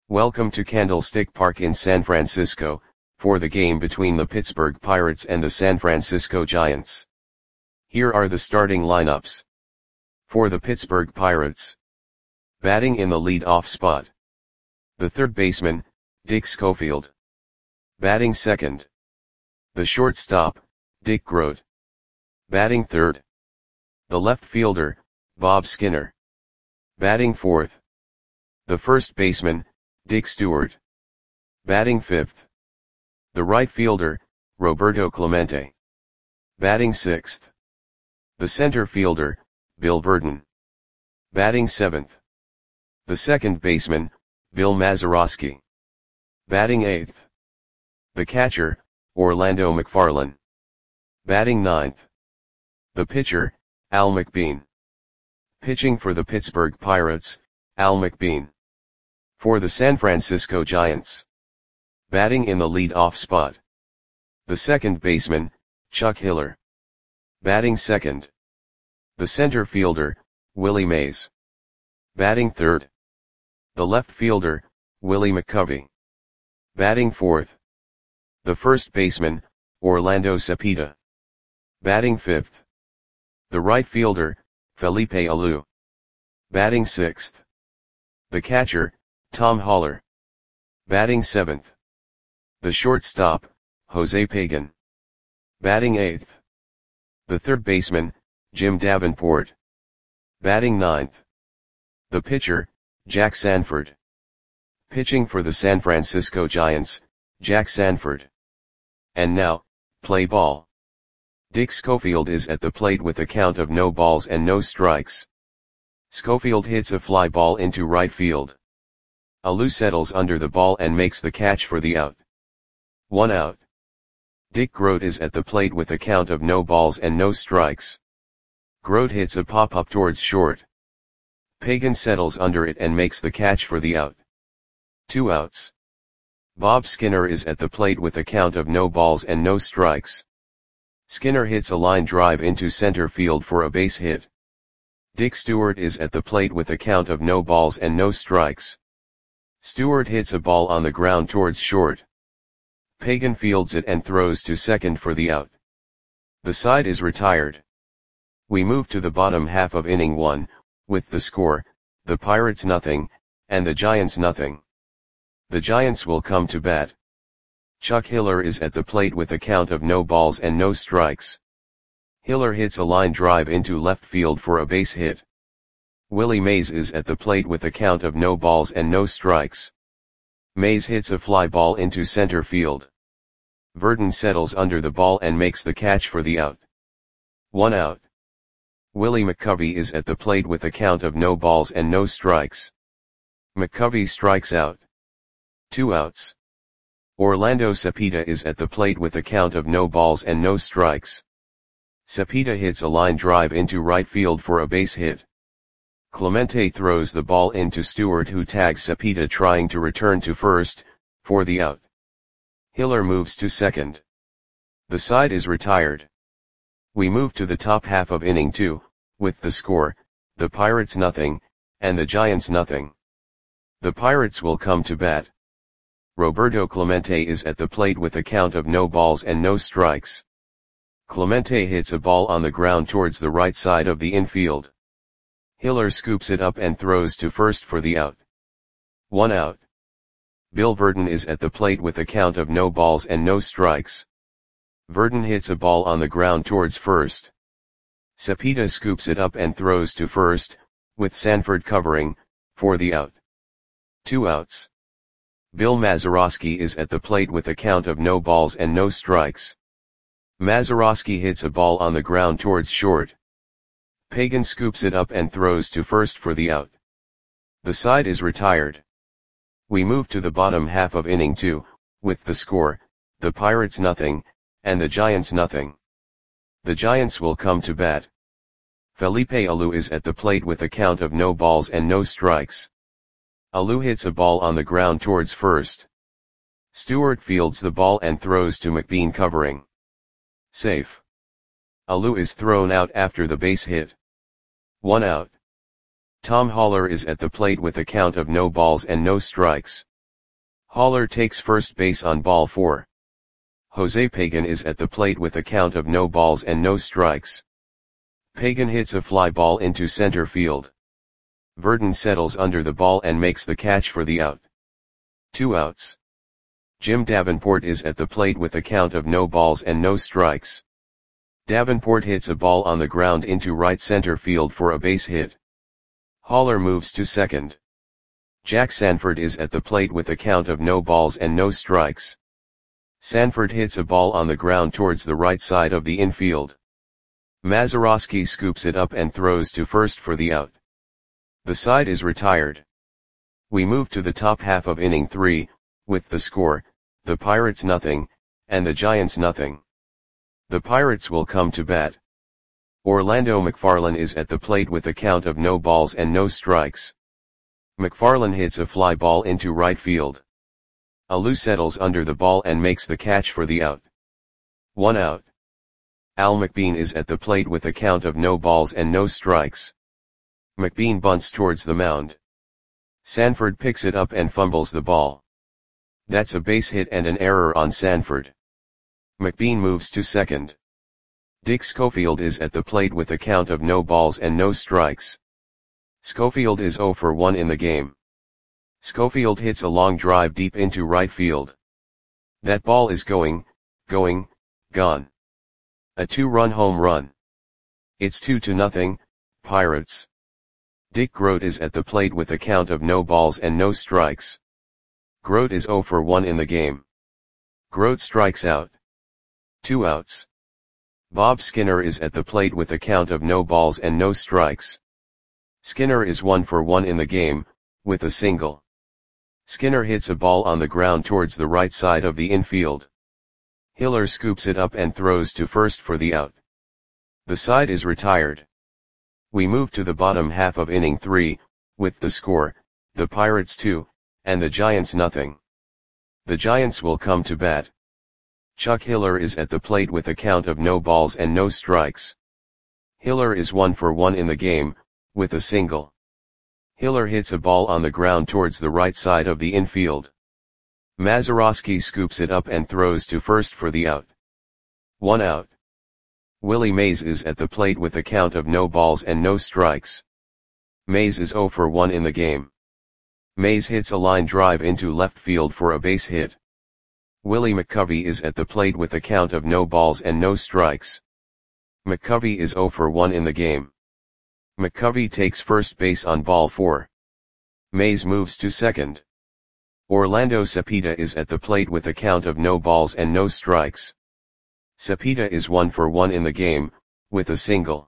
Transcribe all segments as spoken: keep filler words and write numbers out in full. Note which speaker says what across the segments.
Speaker 1: Welcome to Candlestick Park in San Francisco, for the game between the Pittsburgh Pirates and the San Francisco Giants. Here are the starting lineups. For the Pittsburgh Pirates. Batting in the lead-off spot. The third baseman, Dick Schofield. Batting second. The shortstop, Dick Groat. Batting third. The left fielder, Bob Skinner. Batting fourth. The first baseman, Dick Stewart. Batting fifth. The right fielder, Roberto Clemente. Batting sixth. The center fielder, Bill Virdon. Batting seventh. The second baseman, Bill Mazeroski. Batting eighth. The catcher, Orlando McFarlane. Batting ninth. The pitcher, Al McBean. Pitching for the Pittsburgh Pirates, Al McBean. For the San Francisco Giants. Batting in the lead-off spot. The second baseman, Chuck Hiller. Batting second. The center fielder, Willie Mays. Batting third. The left fielder, Willie McCovey. Batting fourth. The first baseman, Orlando Cepeda. Batting fifth. The right fielder, Felipe Alou. Batting sixth. The catcher, Tom Haller. Batting seventh. The shortstop, Jose Pagan. Batting eighth. The third baseman, Jim Davenport. Batting ninth. The pitcher, Jack Sanford. Pitching for the San Francisco Giants, Jack Sanford. And now, play ball. Dick Schofield is at the plate with a count of no balls and no strikes. Schofield hits a fly ball into right field. Alou settles under the ball and makes the catch for the out. One out. Dick Groat is at the plate with a count of no balls and no strikes. Groat hits a pop-up towards short. Pagan settles under it and makes the catch for the out. Two outs. Bob Skinner is at the plate with a count of no balls and no strikes. Skinner hits a line drive into center field for a base hit. Dick Stewart is at the plate with a count of no balls and no strikes. Stewart hits a ball on the ground towards short. Pagan fields it and throws to second for the out. The side is retired. We move to the bottom half of inning one, with the score, the Pirates nothing, and the Giants nothing. The Giants will come to bat. Chuck Hiller is at the plate with a count of no balls and no strikes. Hiller hits a line drive into left field for a base hit. Willie Mays is at the plate with a count of no balls and no strikes. Mays hits a fly ball into center field. Virdon settles under the ball and makes the catch for the out. One out. Willie McCovey is at the plate with a count of no balls and no strikes. McCovey strikes out. Two outs. Orlando Cepeda is at the plate with a count of no balls and no strikes. Cepeda hits a line drive into right field for a base hit. Clemente throws the ball into Stewart, who tags Cepeda trying to return to first, for the out. Hiller moves to second. The side is retired. We move to the top half of inning two, with the score, the Pirates nothing, and the Giants nothing. The Pirates will come to bat. Roberto Clemente is at the plate with a count of no balls and no strikes. Clemente hits a ball on the ground towards the right side of the infield. Hiller scoops it up and throws to first for the out. One out. Bill Virdon is at the plate with a count of no balls and no strikes. Virdon hits a ball on the ground towards first. Cepeda scoops it up and throws to first, with Sanford covering, for the out. Two outs. Bill Mazeroski is at the plate with a count of no balls and no strikes. Mazeroski hits a ball on the ground towards short. Pagan scoops it up and throws to first for the out. The side is retired. We move to the bottom half of inning two, with the score, the Pirates nothing, and the Giants nothing. The Giants will come to bat. Felipe Alou is at the plate with a count of no balls and no strikes. Alou hits a ball on the ground towards first. Stewart fields the ball and throws to McBean covering. Safe. Alou is thrown out after the base hit. One out. Tom Haller is at the plate with a count of no balls and no strikes. Haller takes first base on ball four. Jose Pagan is at the plate with a count of no balls and no strikes. Pagan hits a fly ball into center field. Verdon settles under the ball and makes the catch for the out. Two outs. Jim Davenport is at the plate with a count of no balls and no strikes. Davenport hits a ball on the ground into right center field for a base hit. Haller moves to second. Jack Sanford is at the plate with a count of no balls and no strikes. Sanford hits a ball on the ground towards the right side of the infield. Mazeroski scoops it up and throws to first for the out. The side is retired. We move to the top half of inning three, with the score, the Pirates nothing, and the Giants nothing. The Pirates will come to bat. Orlando McFarlane is at the plate with a count of no balls and no strikes. McFarlane hits a fly ball into right field. Alou settles under the ball and makes the catch for the out. One out. Al McBean is at the plate with a count of no balls and no strikes. McBean bunts towards the mound. Sanford picks it up and fumbles the ball. That's a base hit and an error on Sanford. McBean moves to second. Dick Schofield is at the plate with a count of no balls and no strikes. Schofield is oh for one in the game. Schofield hits a long drive deep into right field. That ball is going, going, gone. A two-run home run. It's two to nothing, Pirates. Dick Groat is at the plate with a count of no balls and no strikes. Groat is oh for one in the game. Groat strikes out. Two outs. Bob Skinner is at the plate with a count of no balls and no strikes. Skinner is one for one in the game, with a single. Skinner hits a ball on the ground towards the right side of the infield. Hiller scoops it up and throws to first for the out. The side is retired. We move to the bottom half of inning three, with the score, the Pirates two, and the Giants nothing. The Giants will come to bat. Chuck Hiller is at the plate with a count of no balls and no strikes. Hiller is one for one in the game, with a single. Hiller hits a ball on the ground towards the right side of the infield. Mazeroski scoops it up and throws to first for the out. One out. Willie Mays is at the plate with a count of no balls and no strikes. Mays is oh for one in the game. Mays hits a line drive into left field for a base hit. Willie McCovey is at the plate with a count of no balls and no strikes. McCovey is oh for one in the game. McCovey takes first base on ball four. Mays moves to second. Orlando Cepeda is at the plate with a count of no balls and no strikes. Cepeda is one for one in the game, with a single.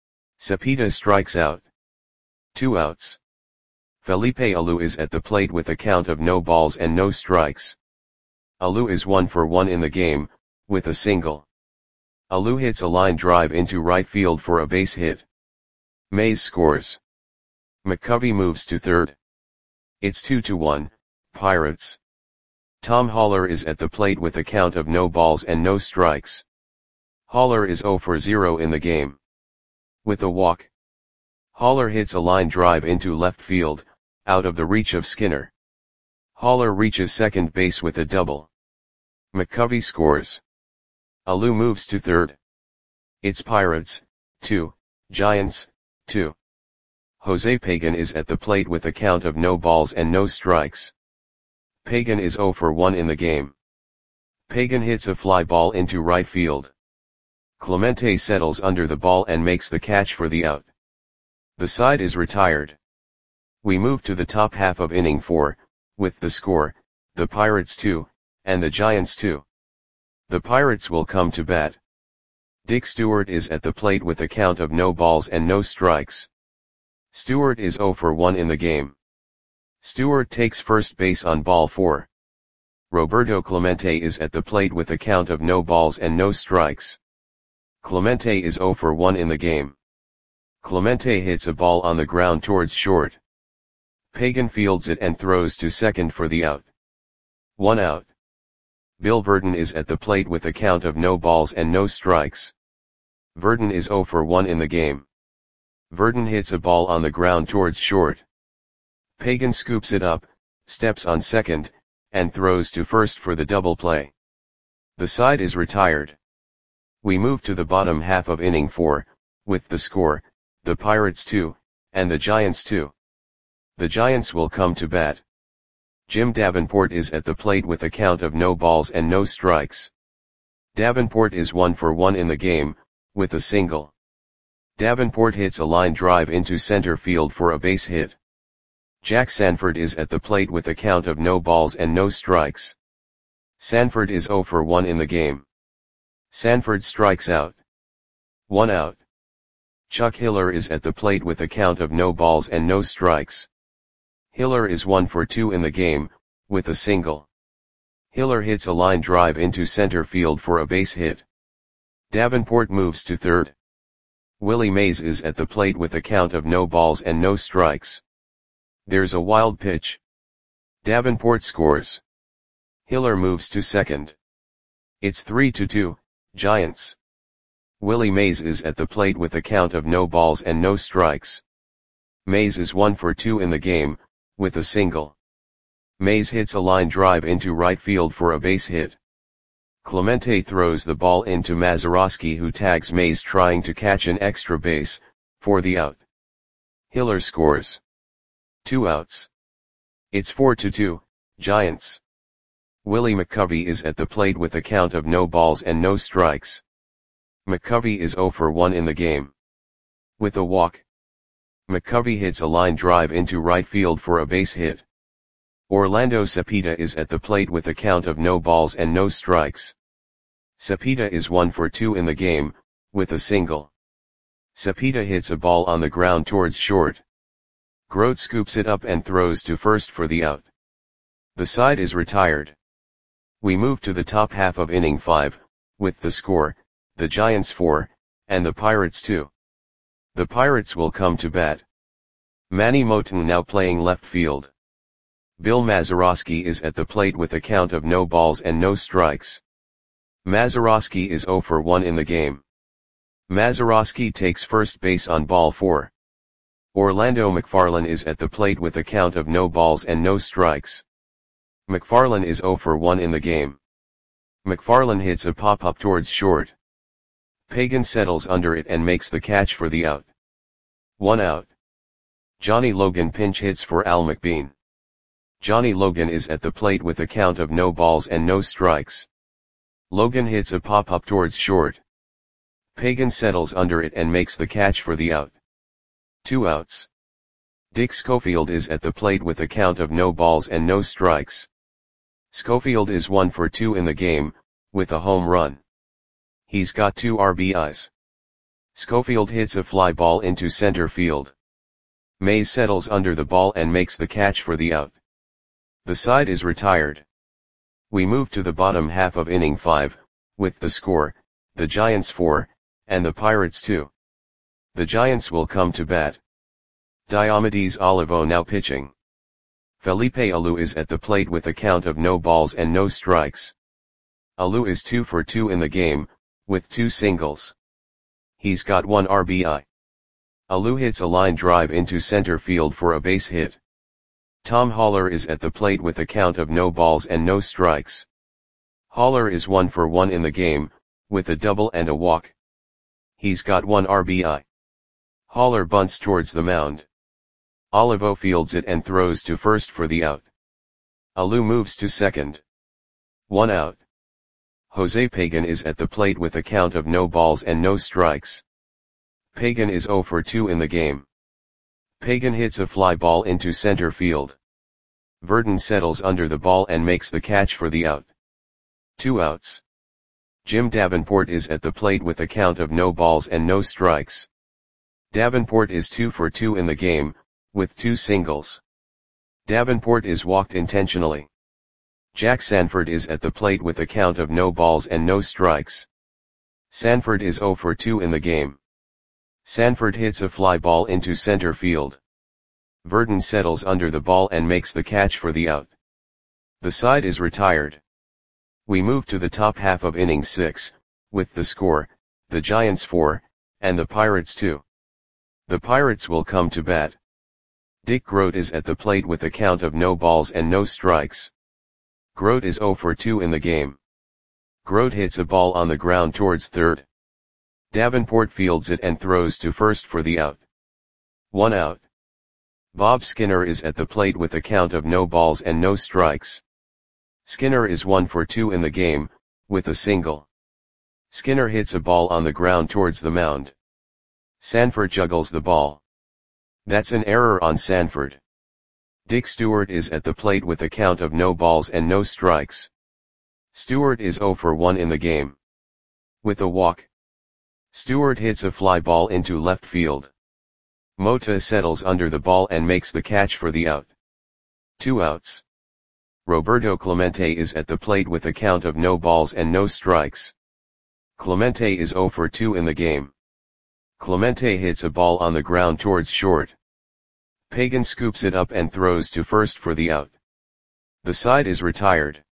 Speaker 1: Cepeda strikes out. Two outs. Felipe Alou is at the plate with a count of no balls and no strikes. Alou is one for one in the game, with a single. Alou hits a line drive into right field for a base hit. Mays scores. McCovey moves to third. It's two to one, Pirates. Tom Haller is at the plate with a count of no balls and no strikes. Haller is oh for zero in the game. With a walk. Haller hits a line drive into left field, out of the reach of Skinner. Haller reaches second base with a double. McCovey scores. Alou moves to third. It's Pirates, two, Giants, two. Jose Pagan is at the plate with a count of no balls and no strikes. Pagan is oh for one in the game. Pagan hits a fly ball into right field. Clemente settles under the ball and makes the catch for the out. The side is retired. We move to the top half of inning four, with the score, the Pirates two, and the Giants two. The Pirates will come to bat. Dick Stewart is at the plate with a count of no balls and no strikes. Stewart is oh for one in the game. Stewart takes first base on ball four. Roberto Clemente is at the plate with a count of no balls and no strikes. Clemente is oh for one in the game. Clemente hits a ball on the ground towards short. Pagan fields it and throws to second for the out. One out. Bill Verdon is at the plate with a count of no balls and no strikes. Verdon is oh for one in the game. Verdon hits a ball on the ground towards short. Pagan scoops it up, steps on second, and throws to first for the double play. The side is retired. We move to the bottom half of inning four, with the score, the Pirates two, and the Giants two. The Giants will come to bat. Jim Davenport is at the plate with a count of no balls and no strikes. Davenport is one for one in the game, with a single. Davenport hits a line drive into center field for a base hit. Jack Sanford is at the plate with a count of no balls and no strikes. Sanford is zero for one in the game. Sanford strikes out. One out. Chuck Hiller is at the plate with a count of no balls and no strikes. Hiller is one for two in the game, with a single. Hiller hits a line drive into center field for a base hit. Davenport moves to third. Willie Mays is at the plate with a count of no balls and no strikes. There's a wild pitch. Davenport scores. Hiller moves to second. It's three to two, Giants. Willie Mays is at the plate with a count of no balls and no strikes. Mays is one for two in the game, with a single. Mays hits a line drive into right field for a base hit. Clemente throws the ball into Mazeroski, who tags Mays trying to catch an extra base, for the out. Hiller scores. Two outs. It's four to two, Giants. Willie McCovey is at the plate with a count of no balls and no strikes. McCovey is zero for one in the game. With a walk. McCovey hits a line drive into right field for a base hit. Orlando Cepeda is at the plate with a count of no balls and no strikes. Cepeda is one for two in the game, with a single. Cepeda hits a ball on the ground towards short. Grote scoops it up and throws to first for the out. The side is retired. We move to the top half of inning five, with the score, the Giants four, and the Pirates two. The Pirates will come to bat. Manny Moten now playing left field. Bill Mazeroski is at the plate with a count of no balls and no strikes. Mazeroski is zero for one in the game. Mazeroski takes first base on ball four. Orlando McFarlane is at the plate with a count of no balls and no strikes. McFarlane is zero for one in the game. McFarlane hits a pop-up towards short. Pagan settles under it and makes the catch for the out. One out. Johnny Logan pinch hits for Al McBean. Johnny Logan is at the plate with a count of no balls and no strikes. Logan hits a pop-up towards short. Pagan settles under it and makes the catch for the out. Two outs. Dick Schofield is at the plate with a count of no balls and no strikes. Schofield is one for two in the game, with a home run. He's got two R B Is. Schofield hits a fly ball into center field. Mays settles under the ball and makes the catch for the out. The side is retired. We move to the bottom half of inning five, with the score, the Giants four, and the Pirates two. The Giants will come to bat. Diomedes Olivo now pitching. Felipe Alou is at the plate with a count of no balls and no strikes. Alou is two for two in the game, with two singles. He's got one R B I. Alou hits a line drive into center field for a base hit. Tom Haller is at the plate with a count of no balls and no strikes. Haller is one for one in the game, with a double and a walk. He's got one R B I. Haller bunts towards the mound. Olivo fields it and throws to first for the out. Alou moves to second. One out. Jose Pagan is at the plate with a count of no balls and no strikes. Pagan is zero for two in the game. Pagan hits a fly ball into center field. Verdon settles under the ball and makes the catch for the out. Two outs. Jim Davenport is at the plate with a count of no balls and no strikes. Davenport is two for two in the game, with two singles. Davenport is walked intentionally. Jack Sanford is at the plate with a count of no balls and no strikes. Sanford is zero for two in the game. Sanford hits a fly ball into center field. Verdon settles under the ball and makes the catch for the out. The side is retired. We move to the top half of inning six, with the score, the Giants four, and the Pirates two. The Pirates will come to bat. Dick Grote is at the plate with a count of no balls and no strikes. Grote is zero for two in the game. Grote hits a ball on the ground towards third. Davenport fields it and throws to first for the out. One out. Bob Skinner is at the plate with a count of no balls and no strikes. Skinner is one for two in the game, with a single. Skinner hits a ball on the ground towards the mound. Sanford juggles the ball. That's an error on Sanford. Dick Stewart is at the plate with a count of no balls and no strikes. Stewart is zero for one in the game. With a walk. Stewart hits a fly ball into left field. Mota settles under the ball and makes the catch for the out. Two outs. Roberto Clemente is at the plate with a count of no balls and no strikes. Clemente is zero for two in the game. Clemente hits a ball on the ground towards short. Pagan scoops it up and throws to first for the out. The side is retired.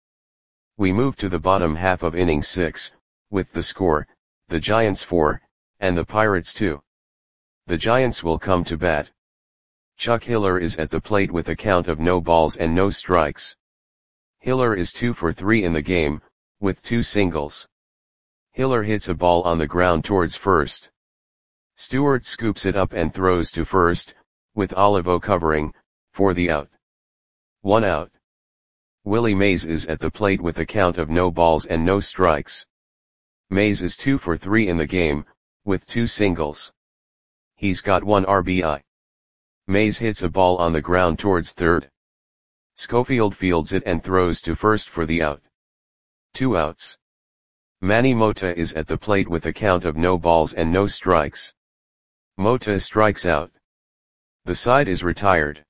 Speaker 1: We move to the bottom half of inning six, with the score, the Giants four, and the Pirates two. The Giants will come to bat. Chuck Hiller is at the plate with a count of no balls and no strikes. Hiller is two for three in the game, with two singles. Hiller hits a ball on the ground towards first. Stewart scoops it up and throws to first, with Olivo covering, for the out. One out. Willie Mays is at the plate with a count of no balls and no strikes. Mays is two for three in the game, with two singles. He's got one R B I. Mays hits a ball on the ground towards third. Schofield fields it and throws to first for the out. Two outs. Manny Mota is at the plate with a count of no balls and no strikes. Mota strikes out. The side is retired.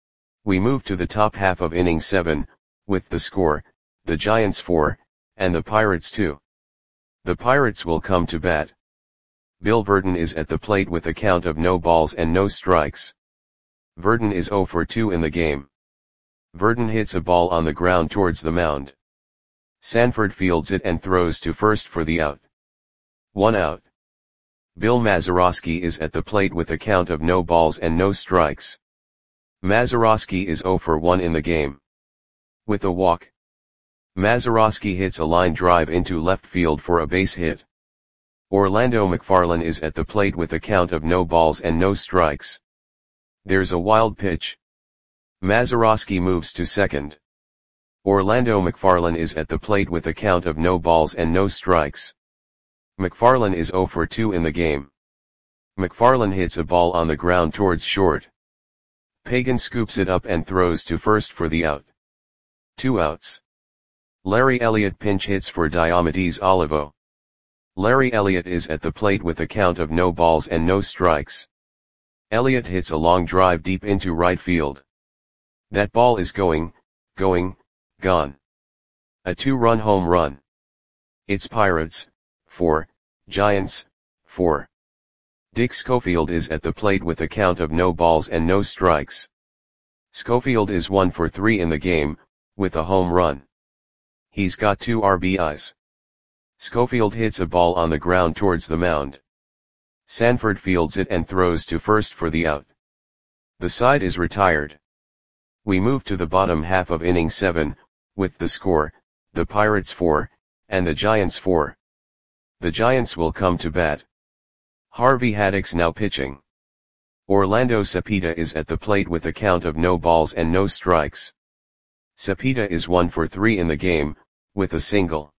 Speaker 1: We move to the top half of inning seven, with the score, the Giants four, and the Pirates two. The Pirates will come to bat. Bill Verdon is at the plate with a count of no balls and no strikes. Verdon is zero for two in the game. Verdon hits a ball on the ground towards the mound. Sanford fields it and throws to first for the out. One out. Bill Mazeroski is at the plate with a count of no balls and no strikes. Mazeroski is zero for one in the game. With a walk. Mazeroski hits a line drive into left field for a base hit. Orlando McFarlane is at the plate with a count of no balls and no strikes. There's a wild pitch. Mazeroski moves to second. Orlando McFarlane is at the plate with a count of no balls and no strikes. McFarlane is zero for two in the game. McFarlane hits a ball on the ground towards short. Pagan scoops it up and throws to first for the out. Two outs. Larry Elliott pinch hits for Diomedes Olivo. Larry Elliott is at the plate with a count of no balls and no strikes. Elliott hits a long drive deep into right field. That ball is going, going, gone. A two-run home run. It's Pirates, four, Giants, four. Dick Schofield is at the plate with a count of no balls and no strikes. Schofield is one for three in the game, with a home run. He's got two R B Is. Schofield hits a ball on the ground towards the mound. Sanford fields it and throws to first for the out. The side is retired. We move to the bottom half of inning seven, with the score, the Pirates four, and the Giants four. The Giants will come to bat. Harvey Haddix now pitching. Orlando Cepeda is at the plate with a count of no balls and no strikes. Cepeda is one for three in the game, with a single.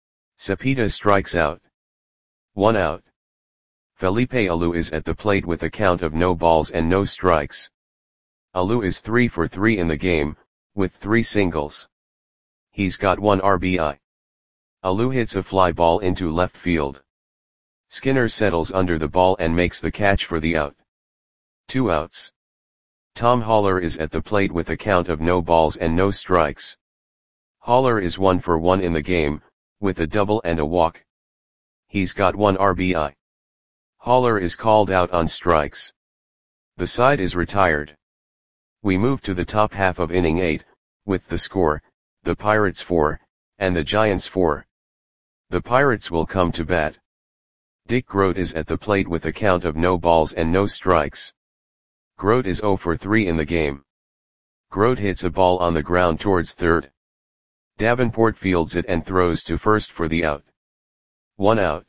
Speaker 1: Cepeda strikes out. One out. Felipe Alou is at the plate with a count of no balls and no strikes. Alou is three for three in the game, with three singles. He's got one R B I. Alou hits a fly ball into left field. Skinner settles under the ball and makes the catch for the out. Two outs. Tom Haller is at the plate with a count of no balls and no strikes. Haller is one for one in the game, with a double and a walk. He's got one R B I. Haller is called out on strikes. The side is retired. We move to the top half of inning eight, with the score, the Pirates four, and the Giants four. The Pirates will come to bat. Dick Grote is at the plate with a count of no balls and no strikes. Grote is zero for three in the game. Grote hits a ball on the ground towards third. Davenport fields it and throws to first for the out. One out.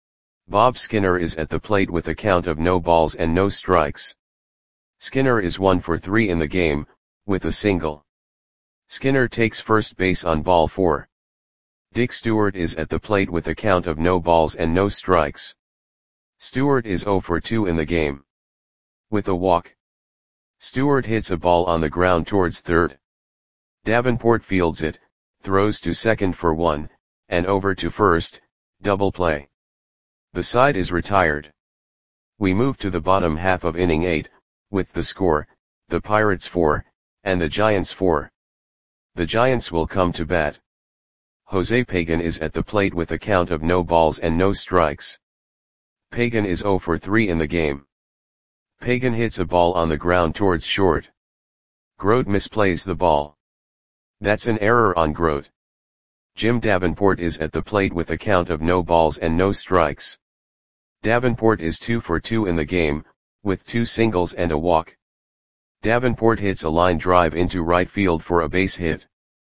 Speaker 1: Bob Skinner is at the plate with a count of no balls and no strikes. Skinner is one for three in the game, with a single. Skinner takes first base on ball four. Dick Stewart is at the plate with a count of no balls and no strikes. Stewart is zero for two in the game. With a walk. Stewart hits a ball on the ground towards third. Davenport fields it, throws to second for one, and over to first, double play. The side is retired. We move to the bottom half of inning eight, with the score, the Pirates four, and the Giants four. The Giants will come to bat. Jose Pagan is at the plate with a count of no balls and no strikes. Pagan is zero for three in the game. Pagan hits a ball on the ground towards short. Grote misplays the ball. That's an error on Grote. Jim Davenport is at the plate with a count of no balls and no strikes. Davenport is two for two in the game, with two singles and a walk. Davenport hits a line drive into right field for a base hit.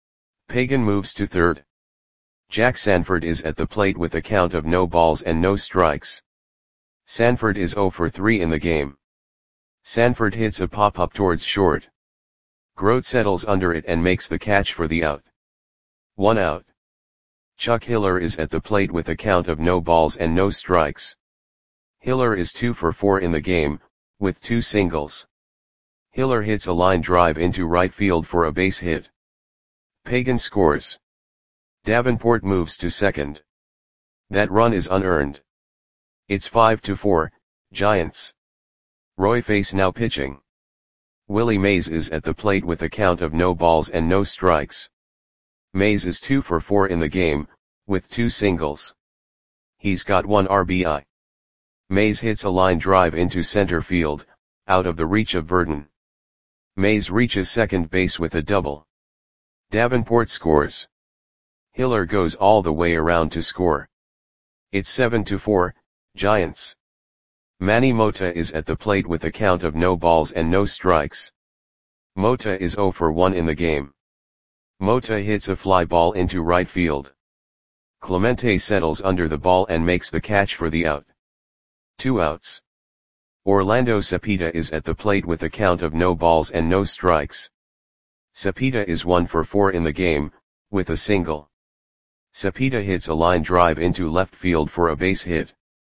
Speaker 1: Pagan moves to third. Jack Sanford is at the plate with a count of no balls and no strikes. Sanford is zero for three in the game. Sanford hits a pop-up towards short. Grote settles under it and makes the catch for the out. One out. Chuck Hiller is at the plate with a count of no balls and no strikes. Hiller is two for four in the game, with two singles. Hiller hits a line drive into right field for a base hit. Pagan scores. Davenport moves to second. That run is unearned. It's five to four, Giants. Roy Face now pitching. Willie Mays is at the plate with a count of no balls and no strikes. Mays is two for four in the game, with two singles. He's got one R B I. Mays hits a line drive into center field, out of the reach of Verdon. Mays reaches second base with a double. Davenport scores. Hiller goes all the way around to score. It's seven to four, Giants. Manny Mota is at the plate with a count of no balls and no strikes. Mota is zero for one in the game. Mota hits a fly ball into right field. Clemente settles under the ball and makes the catch for the out. Two outs. Orlando Cepeda is at the plate with a count of no balls and no strikes. Cepeda is one for four in the game, with a single. Cepeda hits a line drive into left field for a base hit.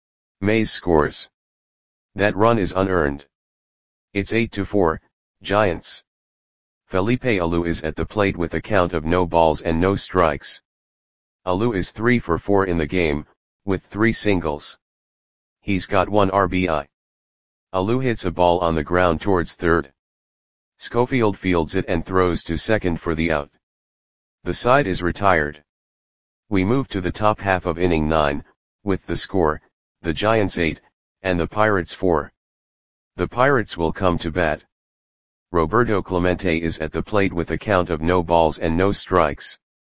Speaker 1: Mays scores. That run is unearned. It's eight to four, Giants. Felipe Alou is at the plate with a count of no balls and no strikes. Alou is three for four in the game, with three singles. He's got one R B I. Alou hits a ball on the ground towards third. Schofield fields it and throws to second for the out. The side is retired. We move to the top half of inning nine, with the score, the Giants eight, and the Pirates four. The Pirates will come to bat. Roberto Clemente is at the plate with a count of no balls and no strikes.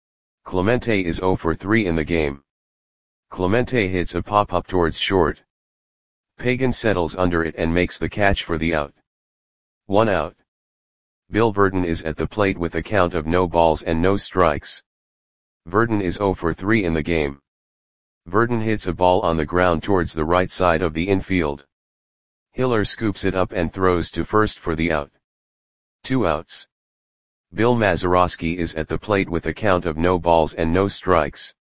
Speaker 1: Clemente is zero for three in the game. Clemente hits a pop-up towards short. Pagan settles under it and makes the catch for the out. One out. Bill Verdon is at the plate with a count of no balls and no strikes. Verdon is zero for three in the game. Verdon hits a ball on the ground towards the right side of the infield. Hiller scoops it up and throws to first for the out. Two outs. Bill Mazeroski is at the plate with a count of no balls and no strikes.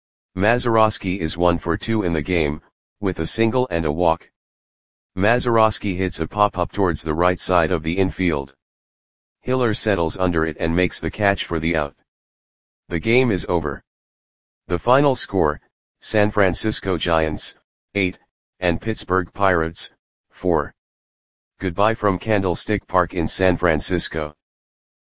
Speaker 1: Mazeroski is one for two in the game, with a single and a walk. Mazeroski hits a pop-up towards the right side of the infield. Hiller settles under it and makes the catch for the out. The game is over. The final score, San Francisco Giants, eight, and Pittsburgh Pirates, four. Goodbye from Candlestick Park in San Francisco.